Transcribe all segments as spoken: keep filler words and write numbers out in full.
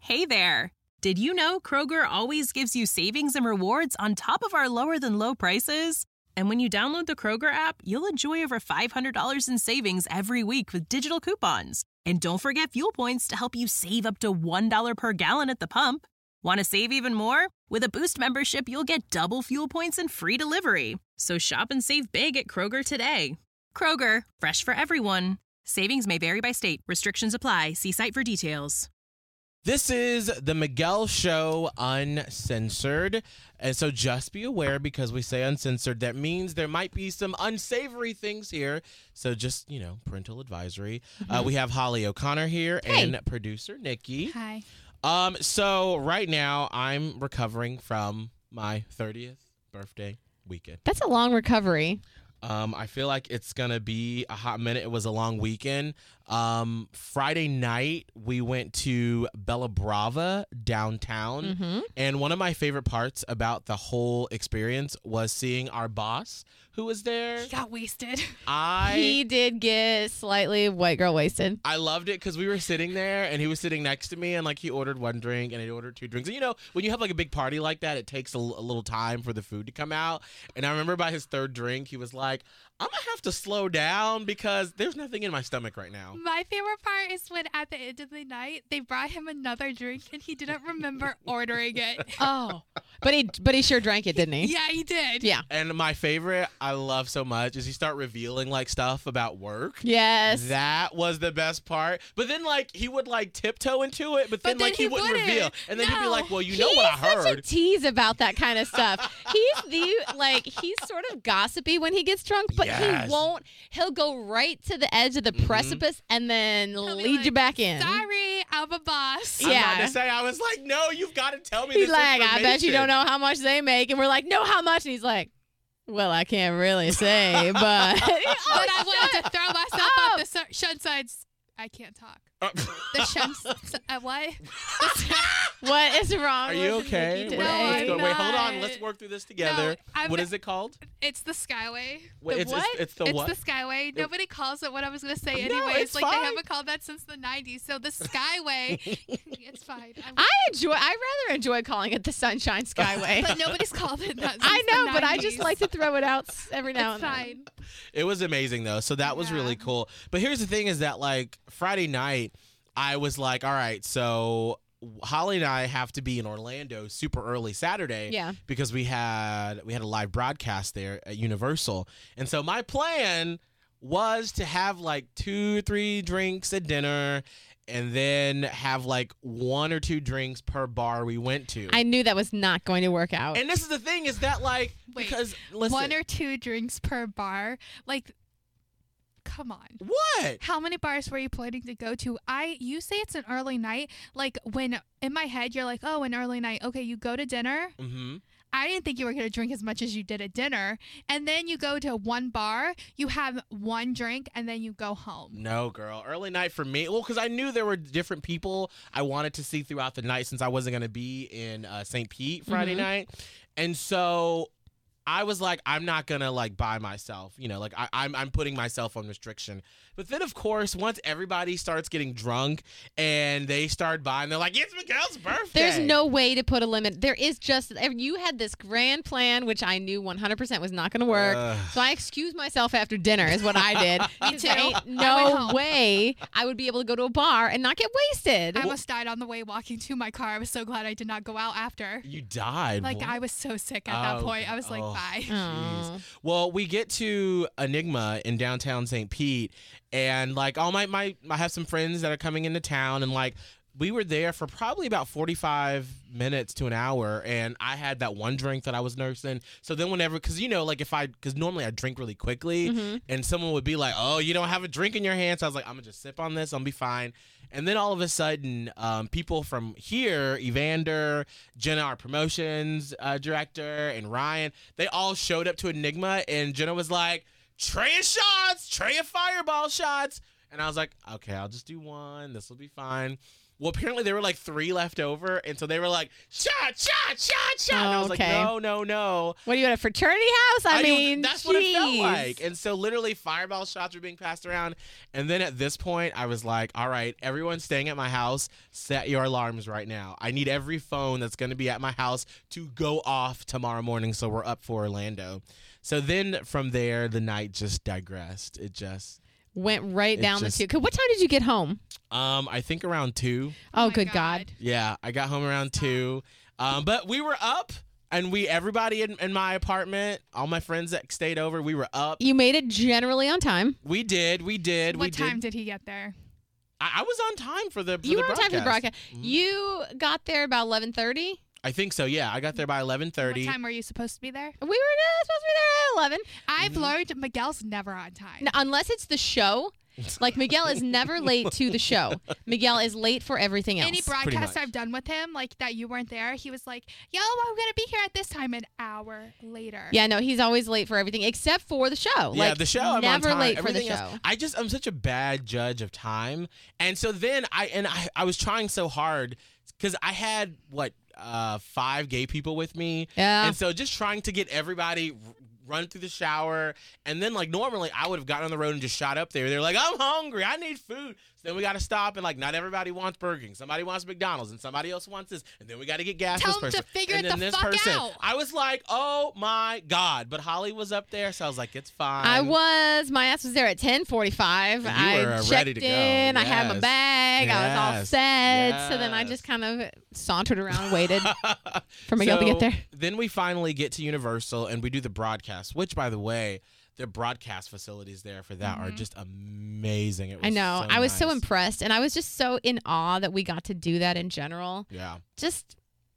Hey there! Did you know Kroger always gives you savings and rewards on top of our lower-than-low prices? And when you download the Kroger app, you'll enjoy over five hundred dollars in savings every week with digital coupons. And don't forget fuel points to help you save up to one dollar per gallon at the pump. Want to save even more? With a Boost membership, you'll get double fuel points and free delivery. So shop and save big at Kroger today. Kroger, fresh for everyone. Savings may vary by state. Restrictions apply. See site for details. This is the Miguel Show Uncensored. And so just be aware, because we say uncensored, that means there might be some unsavory things here. So just, you know, parental advisory. Mm-hmm. Uh, we have Holly O'Connor here hey. and producer Nikki. Hi. Um. So right now I'm recovering from my thirtieth birthday weekend. That's a long recovery. Um, I feel like it's going to be a hot minute. It was a long weekend. Um, Friday night, we went to Bella Brava downtown. Mm-hmm. And one of my favorite parts about the whole experience was seeing our boss, who was there. He got wasted. I He did get slightly white girl wasted. I loved it because we were sitting there and he was sitting next to me, and like he ordered one drink and I ordered two drinks. And you know, when you have like a big party like that, it takes a, a little time for the food to come out. And I remember by his third drink, he was like, I'm going to have to slow down because there's nothing in my stomach right now. My favorite part is when at the end of the night, they brought him another drink and he didn't remember ordering it. Oh, but he but he sure drank it, didn't he? Yeah, he did. Yeah. And my favorite, I love so much, is he start revealing like stuff about work. Yes. That was the best part. But then like he would like tiptoe into it, but then, But then like he, he wouldn't wouldn't. reveal. And then he'd be No. like, well, you know He's what I heard. such a tease about that kind of stuff. He's the like he's sort of gossipy when he gets drunk, but Yes. he won't. He'll go right to the edge of the Mhm. precipice and then He'll be lead like, you back in. Sorry, I'm a boss. I'm Yeah. about to say, I was like, no, you've got to tell me He's this like, I bet you information." don't know how much they make, and we're like, no, how much? And he's like, well, I can't really say, but But I wanted to throw myself Oh. off the su- shun sides. I can't talk. Uh, The shun. uh, what? what is wrong? Are you with okay? Nikki What- today? No, what's I'm going- Wait, hold on. not. Let's work through this together. No, I'm- What is it called? It's the Skyway. Wait, The it's, what? It's, it's the it's what? the Skyway. Nobody calls it what I was going to say No, anyways. it's like fine. they haven't called that since the nineties. So the Skyway, it's fine. I'm- I enjoy. I rather enjoy calling it the Sunshine Skyway. but nobody's called it that since I know, the but I just nineties. like to throw it out s- every now It's and fine. then. It was amazing though, so that was Yeah. really cool. But here's the thing: is that like Friday night, I was like, all right, so Holly and I have to be in Orlando super early Saturday, Yeah. because we had we had a live broadcast there at Universal, and so my plan was to have like two, three drinks at dinner. And then have like one or two drinks per bar we went to. I knew that was not going to work out. and this is the thing: is that like Wait, because listen, One or two drinks per bar. Like, come on. what? How many bars were you planning to go to? I you say it's an early night. Like when in my head you're like, oh, an early night. Okay, you go to dinner. Mm-hmm. I didn't think you were going to drink as much as you did at dinner. And then you go to one bar, you have one drink, and then you go home. No, girl. Early night for me. Well, because I knew there were different people I wanted to see throughout the night since I wasn't going to be in uh, Saint Pete Friday Mhm. night. And so I was like, I'm not going to like by myself. You know, like I, I'm, I'm putting myself on restriction. But then, of course, once everybody starts getting drunk and they start buying, they're like, it's Miguel's birthday. There's no way to put a limit. There is just, you had this grand plan, which I knew one hundred percent was not going to work. Ugh. So I excused myself after dinner is what I did. Me 'Cause too. there ain't I went no home. way I would be able to go to a bar and not get wasted. I almost died on the way walking to my car. I was so glad I did not go out after. You died. Like, What? I was so sick at Oh, that point. I was like, oh. bye. Aw. Well, we get to Enigma in downtown Saint Pete, and like all my, my I have some friends that are coming into town, and like we were there for probably about forty-five minutes to an hour, and I had that one drink that I was nursing. So then whenever, because you know, like if I, because normally I drink really quickly, Mhm. and someone would be like, oh, you don't have a drink in your hand. So I was like, I'm gonna just sip on this, I'll be fine. And then all of a sudden, um, people from here, Evander, Jenna, our promotions uh, director, and Ryan, they all showed up to Enigma, and Jenna was like, tray of shots, tray of fireball shots. And I was like, okay, I'll just do one. This will be fine. Well, apparently there were like three left over, and so they were like, shot, shot, shot, shot. And I was Okay. like, no, no, no. What are you at a fraternity house? I, I mean, that's what it felt jeez. like. And so literally fireball shots were being passed around. And then at this point, I was like, all right, everyone staying at my house, set your alarms right now. I need every phone that's going to be at my house to go off tomorrow morning so we're up for Orlando. So then from there, the night just digressed. It just, Went right It down just- the tube. What time did you get home? um, I think around two. Oh, my good God. Yeah, I got home around two. Um, but we were up, and we everybody in, in my apartment, all my friends that stayed over, we were up. You made it generally on time. We did, we did, we What time did. did he get there? I, I was on time for the for You the were on time for the broadcast. Mhm. You got there about eleven thirty. I think so. Yeah, I got there by eleven What thirty. time were you supposed to be there? We were uh, supposed to be there at eleven. I've Mm-hmm. learned Miguel's never on time. N- unless it's the show. Like, Miguel is never late to the show. Miguel is late for everything else. Any pretty broadcast much. I've done with him, like that you weren't there, he was like, yo, I'm going to be here at this time an hour later. Yeah, no, he's always late for everything except for the show. Yeah, like, the show. I'm never on time. late for the Everything show. else- I just I'm such a bad judge of time, and so then I and I, I was trying so hard because I had what uh, five gay people with me, Yeah. and so just trying to get everybody. r- Run through the shower, and then like normally I would have gotten on the road and just shot up there. They're like, I'm hungry, I need food. So then we got to stop, and like not everybody wants Burger King. Somebody wants McDonald's, and somebody else wants this, and then we got to get gas. Tell for them this to person, figure and it then the this fuck person. out. I was like, oh my god! But Holly was up there, so I was like, it's fine. I was. My ass was there at ten forty-five. You I were, uh, checked ready to go. in. I had my Yes. bag. I was all Yes. set. So then I Yes. just kind of sauntered around and waited for Miguel to So get there. Then we finally get to Universal and we do the broadcast, which, by the way, the broadcast facilities there for that are just amazing. It was I know. so I was so nice. impressed. And I was just so in awe that we got to do that in general. Yeah. Just,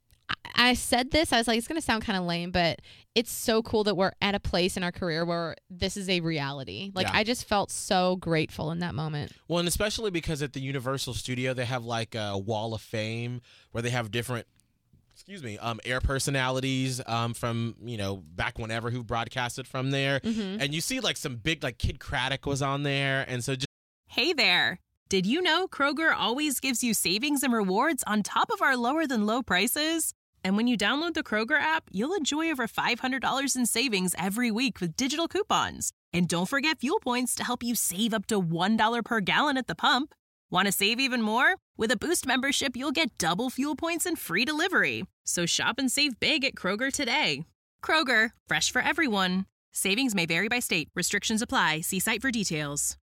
I, I said this. I was like, it's going to sound kind of lame, but it's so cool that we're at a place in our career where this is a reality. Like, Yeah. I just felt so grateful in that moment. Well, and especially because at the Universal Studio, they have like a wall of fame where they have different. Excuse me, um, air personalities um, from, you know, back whenever who broadcasted from there. Mm-hmm. And you see like some big, like Kid Craddock was on there. And so just Hey there! Did you know Kroger always gives you savings and rewards on top of our lower than low prices? And when you download the Kroger app, you'll enjoy over five hundred dollars in savings every week with digital coupons. And don't forget fuel points to help you save up to one dollar per gallon at the pump. Want to save even more? With a Boost membership, you'll get double fuel points and free delivery. So shop and save big at Kroger today. Kroger, fresh for everyone. Savings may vary by state. Restrictions apply. See site for details.